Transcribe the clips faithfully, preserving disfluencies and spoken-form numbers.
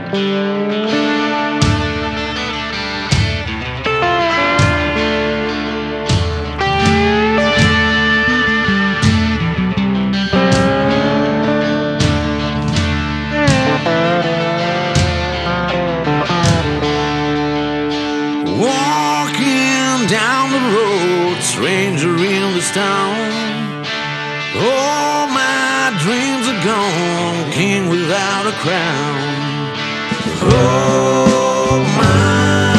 Walking down the road, stranger in this town. All my dreams are gone, king without a crown. Oh, my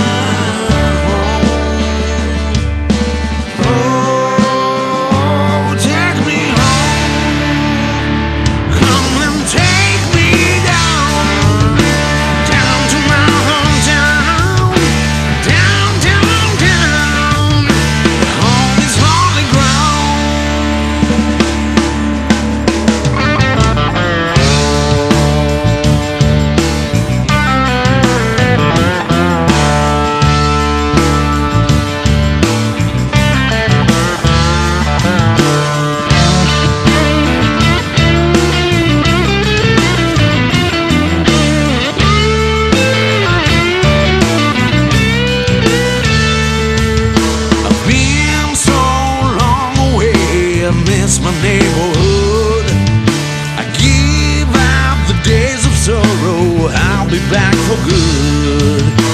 home. Oh, take me home. Come and take me down, down to my hometown. Down, down, down, on this lonely miss my neighborhood. I give out the days of sorrow. I'll be back for good.